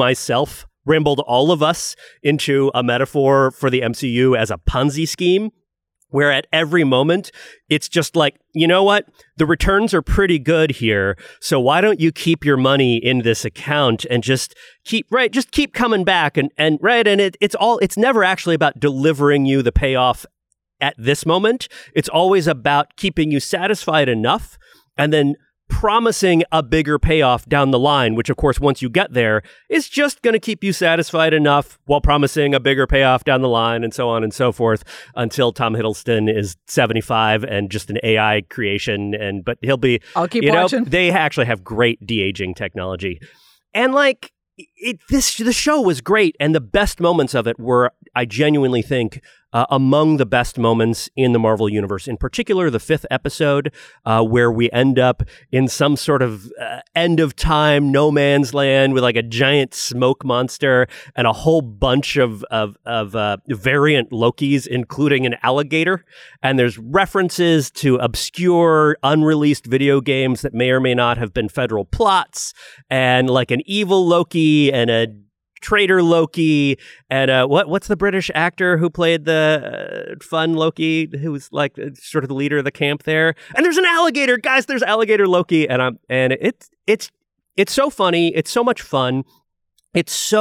all of us into a metaphor for the MCU as a Ponzi scheme, where at every moment, it's just like, you know what? The returns are pretty good here. So why don't you keep your money in this account and just keep coming back and it's never actually about delivering you the payoff at this moment. It's always about keeping you satisfied enough and then promising a bigger payoff down the line, which of course, once you get there, is just going to keep you satisfied enough while promising a bigger payoff down the line and so on and so forth until Tom Hiddleston is 75 and just an AI creation. But he'll be, I'll keep watching. They actually have great de-aging technology. And the show was great. And the best moments of it were, I genuinely think, among the best moments in the Marvel Universe, in particular, the 5th episode, where we end up in some sort of end of time, no man's land with a giant smoke monster and a whole bunch of variant Lokis, including an alligator. And there's references to obscure, unreleased video games that may or may not have been federal plots, and an evil Loki and a traitor Loki, and what's the British actor who played the fun Loki, who was sort of the leader of the camp there? And there's an alligator, guys. There's alligator Loki, and it's so funny. It's so much fun. It's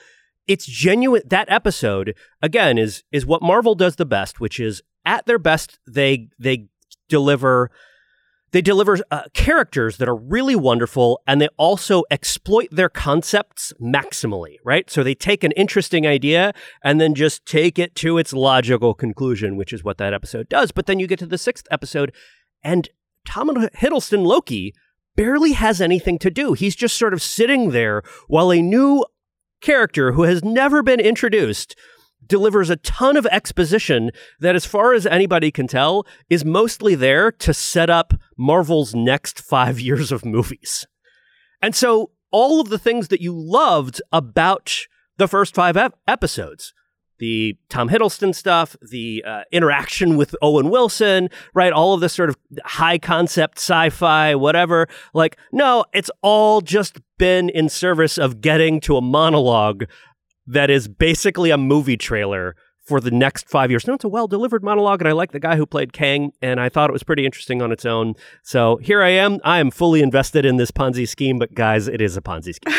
genuine. That episode again is what Marvel does the best, which is at their best they deliver. They deliver characters that are really wonderful, and they also exploit their concepts maximally, right? So they take an interesting idea and then just take it to its logical conclusion, which is what that episode does. But then you get to the 6th episode, and Tom Hiddleston Loki barely has anything to do. He's just sort of sitting there while a new character who has never been introduced delivers a ton of exposition that, as far as anybody can tell, is mostly there to set up Marvel's next 5 years of movies. And so all of the things that you loved about the first 5 episodes, the Tom Hiddleston stuff, the interaction with Owen Wilson, right? All of this sort of high concept sci-fi, whatever. No, it's all just been in service of getting to a monologue that is basically a movie trailer for the next 5 years. No, it's a well-delivered monologue, and I like the guy who played Kang, and I thought it was pretty interesting on its own. So here I am. I am fully invested in this Ponzi scheme, but guys, it is a Ponzi scheme.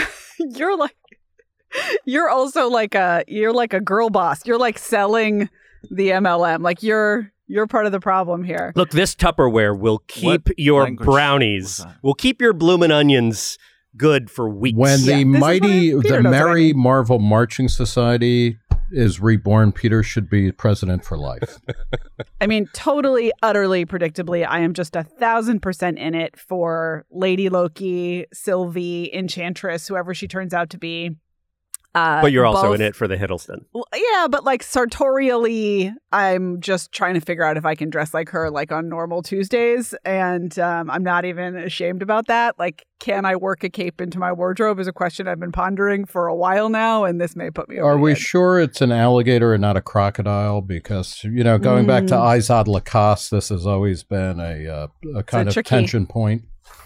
You're also like a girl boss. You're selling the MLM. You're part of the problem here. Look, this Tupperware will keep your brownies, will keep your bloomin' onions good for weeks. When the merry Marvel Marching Society is reborn, Peter should be president for life. I mean, totally, utterly, predictably, I am just 1,000% in it for Lady Loki, Sylvie, Enchantress, whoever she turns out to be. But you're also in it for the Hiddleston. Well, yeah, but sartorially, I'm just trying to figure out if I can dress like her on normal Tuesdays. And I'm not even ashamed about that. Can I work a cape into my wardrobe is a question I've been pondering for a while now. And this may put me over Are we the edge. Sure it's an alligator and not a crocodile? Because, going back to Izod Lacoste, this has always been a kind of tension point.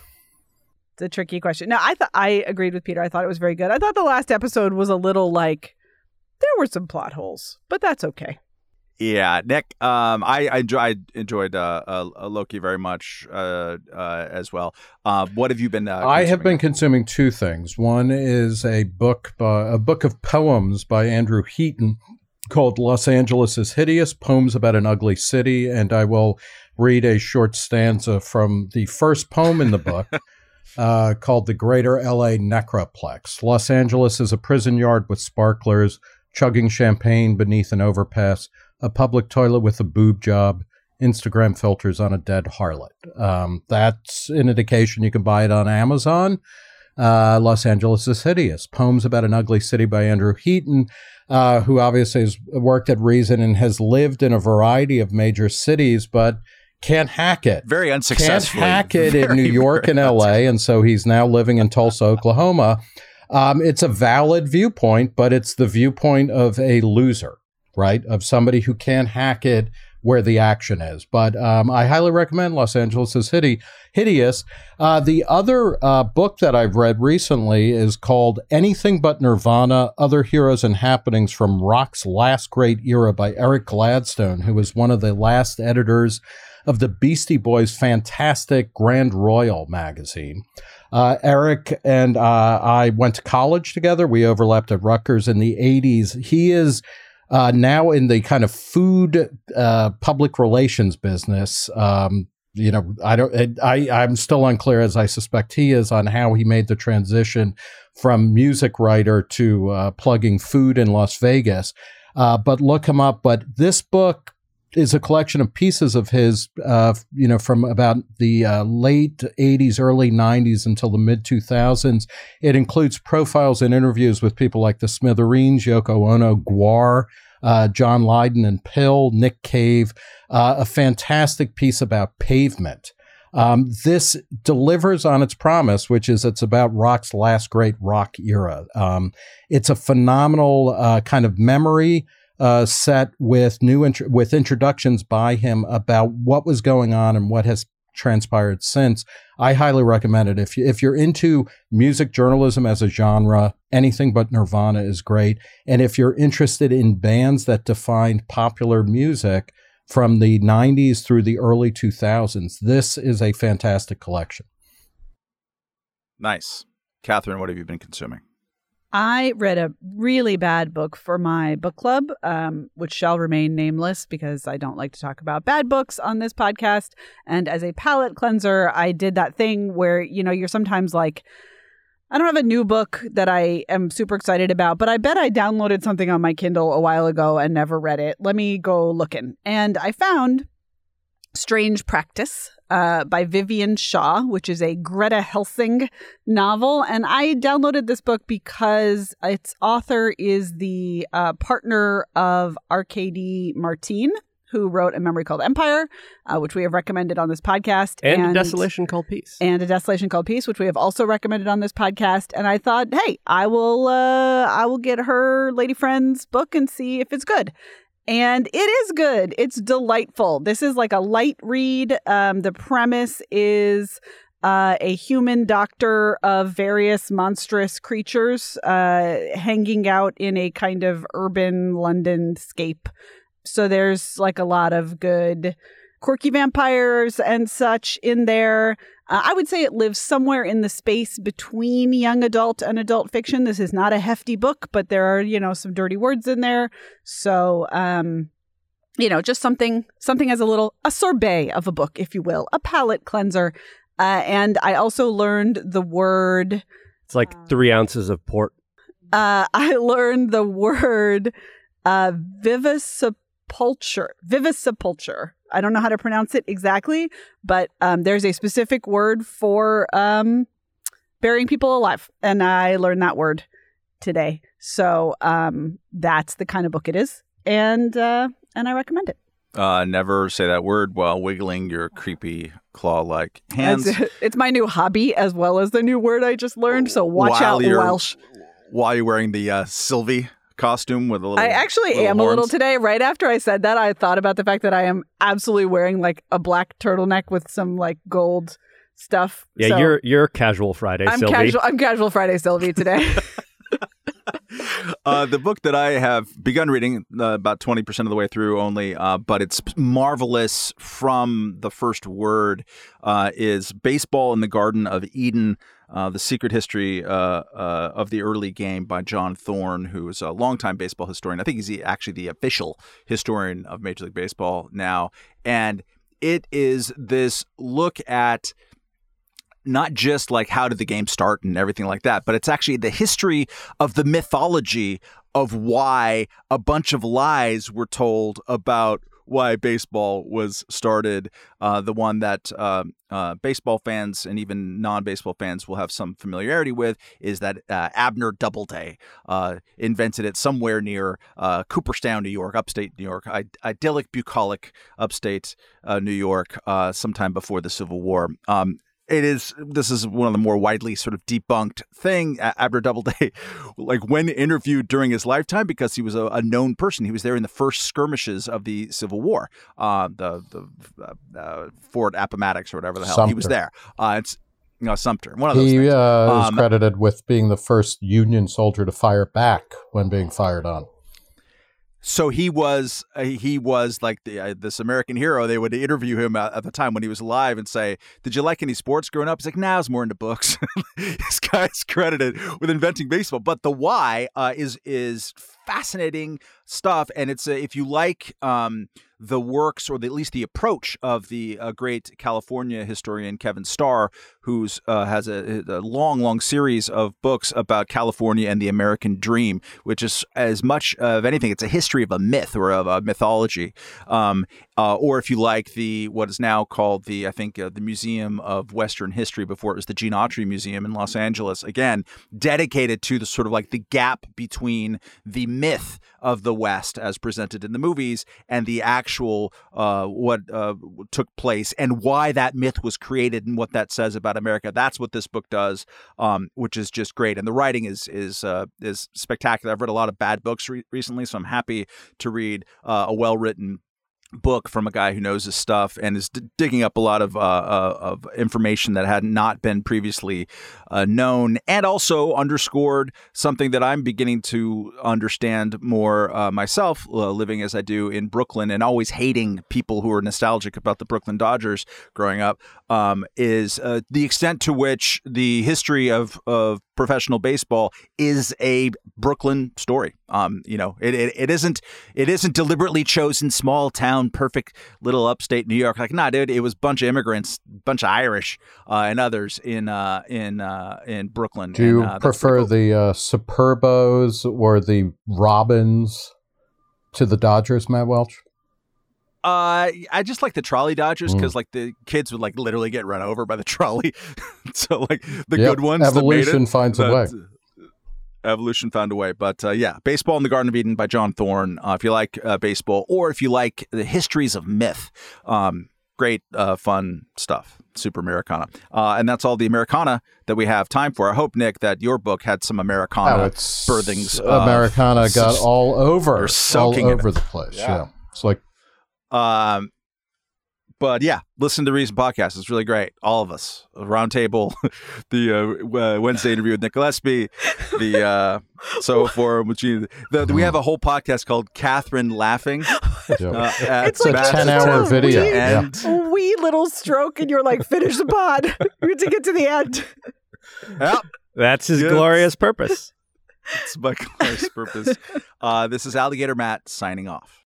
It's a tricky question. No, I agreed with Peter. I thought it was very good. I thought the last episode was a little there were some plot holes, but that's okay. Yeah, Nick, I enjoyed Loki very much as well. What have you been? I have been consuming 2 things. One is a book of poems by Andrew Heaton called Los Angeles is Hideous, Poems About an Ugly City, and I will read a short stanza from the first poem in the book. Called the Greater LA Necroplex. Los Angeles is a prison yard with sparklers, chugging champagne beneath an overpass, a public toilet with a boob job, Instagram filters on a dead harlot. That's an indication. You can buy it on Amazon. Los Angeles is Hideous, Poems About an Ugly City by Andrew Heaton, who obviously has worked at Reason and has lived in a variety of major cities, but can't hack it. Very unsuccessfully. Can't hack it in New York and LA, and so he's now living in Tulsa, Oklahoma. It's a valid viewpoint, but it's the viewpoint of a loser, right? Of somebody who can't hack it where the action is. But I highly recommend Los Angeles is Hideous. The other book that I've read recently is called Anything But Nirvana, Other Heroes and Happenings from Rock's Last Great Era by Eric Gladstone, who was one of the last editors of the Beastie Boys' fantastic Grand Royal magazine. Eric and I went to college together. We overlapped at Rutgers in the 80s. He is now in the kind of food public relations business. I'm still unclear, as I suspect he is, on how he made the transition from music writer to plugging food in Las Vegas. But look him up. But this book is a collection of pieces of his, from about the late 80s, early 90s until the mid 2000s. It includes profiles and interviews with people like the Smithereens, Yoko Ono, Gwar, John Lydon and Pill, Nick Cave, a fantastic piece about Pavement. This delivers on its promise, which is it's about rock's last great rock era. It's a phenomenal kind of memory set with with introductions by him about what was going on and what has transpired since. I highly recommend it. If you're into music journalism as a genre, Anything But Nirvana is great. And if you're interested in bands that defined popular music from the 90s through the early 2000s, this is a fantastic collection. Nice. Catherine, what have you been consuming? I read a really bad book for my book club, which shall remain nameless because I don't like to talk about bad books on this podcast. And as a palate cleanser, I did that thing where, you're sometimes like, I don't have a new book that I am super excited about, but I bet I downloaded something on my Kindle a while ago and never read it. Let me go looking. And I found Strange Practice by Vivian Shaw, which is a Greta Helsing novel. And I downloaded this book because its author is the partner of R.K.D. Martin, who wrote A Memory Called Empire, which we have recommended on this podcast. And A Desolation Called Peace. And A Desolation Called Peace, which we have also recommended on this podcast. And I thought, hey, I will get her lady friend's book and see if it's good. And it is good. It's delightful. This is like a light read. The premise is a human doctor of various monstrous creatures hanging out in a kind of urban London scape. So there's like a lot of good quirky vampires and such in there. I would say it lives somewhere in the space between young adult and adult fiction. This is not a hefty book, but there are, some dirty words in there. So, just something as a sorbet of a book, if you will, a palate cleanser. And I also learned the word. It's like 3 ounces of port. I learned the word vivisipulture. I don't know how to pronounce it exactly, but there's a specific word for burying people alive. And I learned that word today. So that's the kind of book it is. And I recommend it. Never say that word while wiggling your creepy claw-like hands. It's my new hobby as well as the new word I just learned. So watch out, Welsh. While you're wearing the Sylvie costume with a little. I actually am a little today. Right after I said that, I thought about the fact that I am absolutely wearing like a black turtleneck with some like gold stuff. Yeah, so you're casual Friday, Sylvie. I'm casual Friday, Sylvie today. The book that I have begun reading about 20% of the way through only, but it's marvelous from the first word, is Baseball in the Garden of Eden, The Secret History of the Early Game by John Thorne, who is a longtime baseball historian. I think he's actually the official historian of Major League Baseball now. And it is this look at not just like how did the game start and everything like that, but it's actually the history of the mythology of why a bunch of lies were told about why baseball was started. The one that baseball fans and even non-baseball fans will have some familiarity with is that Abner Doubleday invented it somewhere near Cooperstown, New York, upstate New York, idyllic, bucolic upstate New York, sometime before the Civil War. this is one of the more widely sort of debunked thing. Abner Doubleday, like when interviewed during his lifetime, because he was a known person. He was there in the first skirmishes of the Civil War, the Fort Appomattox or whatever the hell. Sumter. He was there. It's Sumter, one of those He things. is credited with being the first Union soldier to fire back when being fired on. So he was like this American hero. They would interview him at the time when he was alive and say, "Did you like any sports growing up?" He's like, "Nah, I was more into books." This guy's credited with inventing baseball, but the why is fascinating stuff, and it's if you like the works, or at least the approach of the great California historian Kevin Starr, who's has a long series of books about California and the American dream, which is as much of anything, it's a history of a myth or of a mythology. Or if you like what is now called the Museum of Western History, before it was the Gene Autry Museum in Los Angeles, again, dedicated to the sort of like the gap between the myth of the West as presented in the movies and the actual what took place and why that myth was created and what that says about America. That's what this book does, which is just great. And the writing is spectacular. I've read a lot of bad books recently, so I'm happy to read a well-written book from a guy who knows his stuff and is digging up a lot of information that had not been previously known, and also underscored something that I'm beginning to understand more myself, living as I do in Brooklyn and always hating people who are nostalgic about the Brooklyn Dodgers growing up, is the extent to which the history of professional baseball is a Brooklyn story. It isn't deliberately chosen small town, perfect little upstate New York. Like, nah, dude, it was a bunch of immigrants, bunch of Irish, and others in Brooklyn. Do you prefer the Superbos or the Robins to the Dodgers, Matt Welch? I just like the trolley Dodgers because like the kids would like literally get run over by the trolley. So like the good ones. Evolution finds a way. Evolution found a way. But Baseball in the Garden of Eden by John Thorne. If you like baseball, or if you like the histories of myth, great fun stuff. Super Americana. And that's all the Americana that we have time for. I hope, Nick, that your book had some Americana birthings. Americana got all over the place. Yeah. It's like. But yeah, listen to the recent podcast. It's really great. All of us, Roundtable, the Wednesday interview with Nick Gillespie, the Soho Forum with Gene. We have a whole podcast called Catherine Laughing. It's like a 10-hour video. A wee little stroke, and you're like, finish the pod. We have to get to the end. Yep. That's his glorious purpose. It's my glorious purpose. This is Alligator Matt signing off.